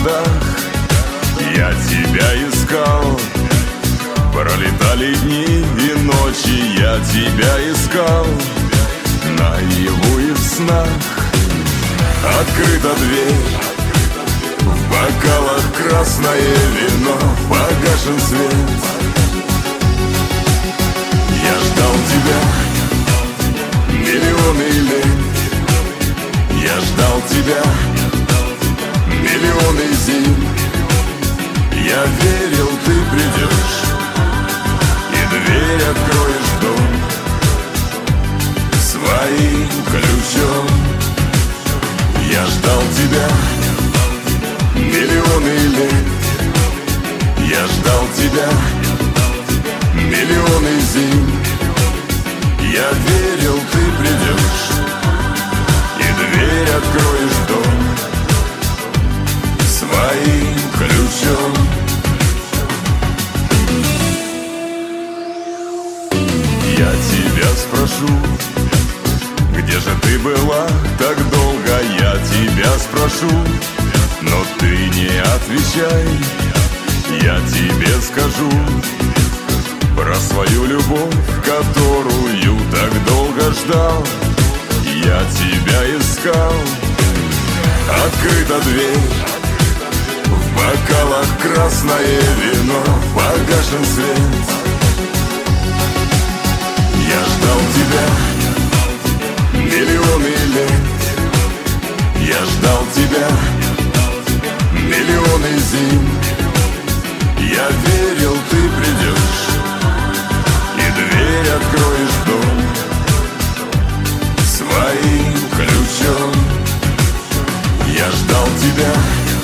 городах я тебя искал. Пролетали дни и ночи, я тебя искал. Наяву и в снах открыта дверь, в бокалах красное вино, погашен свет. Я ждал тебя миллионы лет, я ждал тебя миллионы зим. Я верил, ты придешь и дверь откроешь в дом своим ключом. Я ждал тебя миллионы лет, я ждал тебя миллионы зим. Я верил, ты придешь и дверь откроешь в дом своим ключом. Я тебя спрошу, где же ты была так долго? Я тебя спрошу, но ты не отвечай. Я тебе скажу про свою любовь, которую так долго ждал. Я тебя искал. Открыта дверь, в бокалах красное вино, погашен свет. Я ждал тебя миллионы лет, я ждал тебя миллионы зим. Я верил, ты придешь и дверь откроешь в дом своим ключом. Я ждал тебя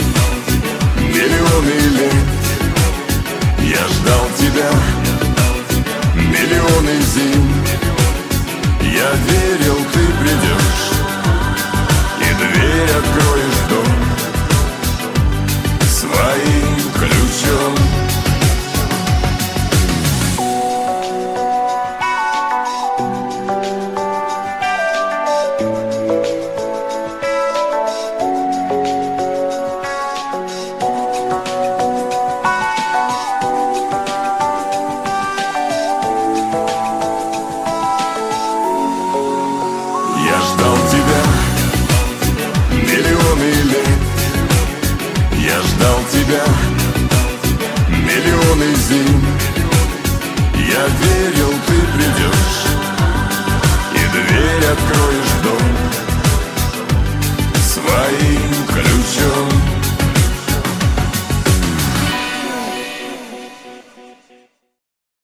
миллионы лет, я ждал тебя миллионы зим. Я верил, ты придешь и дверь откроешь в дом своим ключом. Миллионы зим. Я верил, ты придешь и дверь откроешь в дом свои